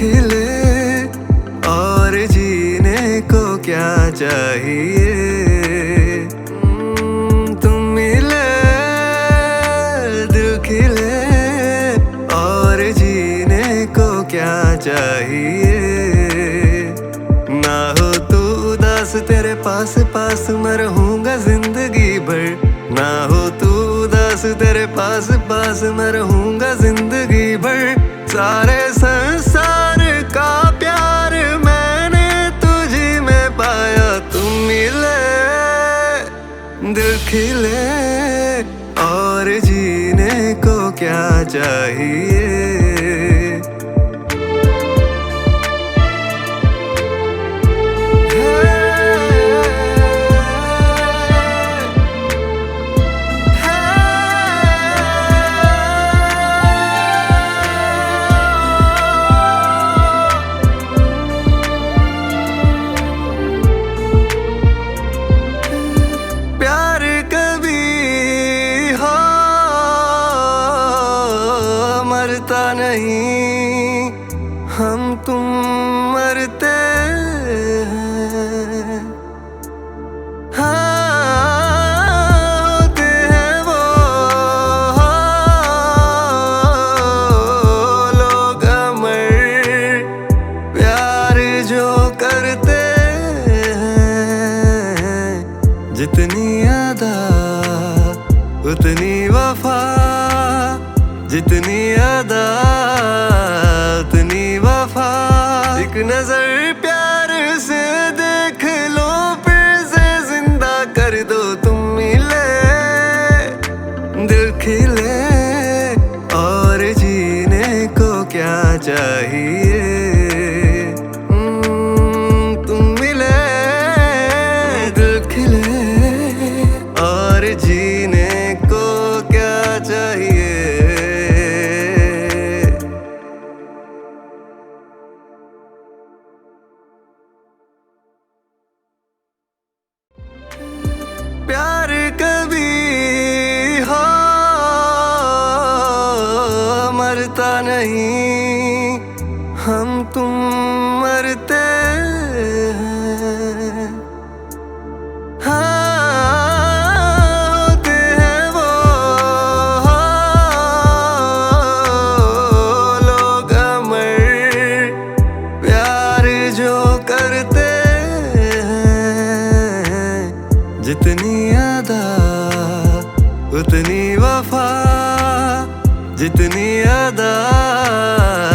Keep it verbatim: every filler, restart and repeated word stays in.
खिले और जीने को क्या चाहिए। हम्म, तुम मिले दिल खिले और जीने को क्या चाहिए। ना हो तू उदास तेरे पास पास मैं रहूंगा जिंदगी भर। ना हो तू उदास तेरे पास पास मैं रहूंगा जिंदगी भर। सारे संसार का प्यार मैंने तुझी में पाया। तुम मिले दिल खिले और जीने को क्या चाहिए। मरता नहीं हम तुम मरते हैं। हाँ होते हैं वो लोग अमर प्यार जो करते हैं। जितनी अदा उतनी वफा, जितनी अदा उतनी वफा। एक नजर प्यार से देख लो फिर से जिंदा कर दो। तुम मिले दिल खिले और जीने को क्या चाहिए। तुम मिले दिल खिले और जीने को क्या चाहिए। प्यार कभी हो मरता नहीं हम तुम मरते हैं। हाँ होते हैं वो लोग अमर प्यार जो करते हैं। जितनी अदा उतनी वफा, जितनी अदा